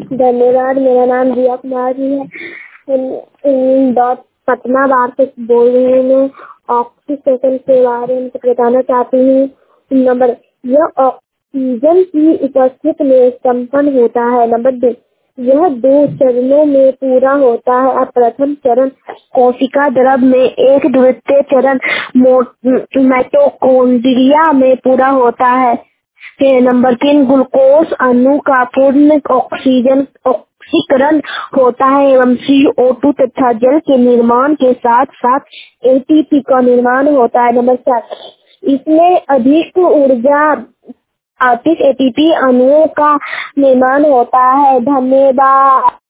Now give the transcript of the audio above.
धन्यवाद। मेरा नाम रिया कुमारी है। पटना बार से बोल रही हूँ। मैं ऑक्सीजन के बारे में बताना चाहती हूँ। नंबर, यह ऑक्सीजन की उपस्थिति में संपन्न होता है। नंबर 2, यह 2 चरणों में पूरा होता है। प्रथम चरण कोशिका द्रव में एक द्वितीय चरण माइटोकॉन्ड्रिया में पूरा होता है। नंबर 3, ग्लूकोज अणु का पूर्ण ऑक्सीकरण होता है एवं CO2 तथा जल के निर्माण के साथ साथ ATP का निर्माण होता है। नंबर 4, इसमें अधिक ऊर्जा ATP अणुओं का निर्माण होता है। धन्यवाद।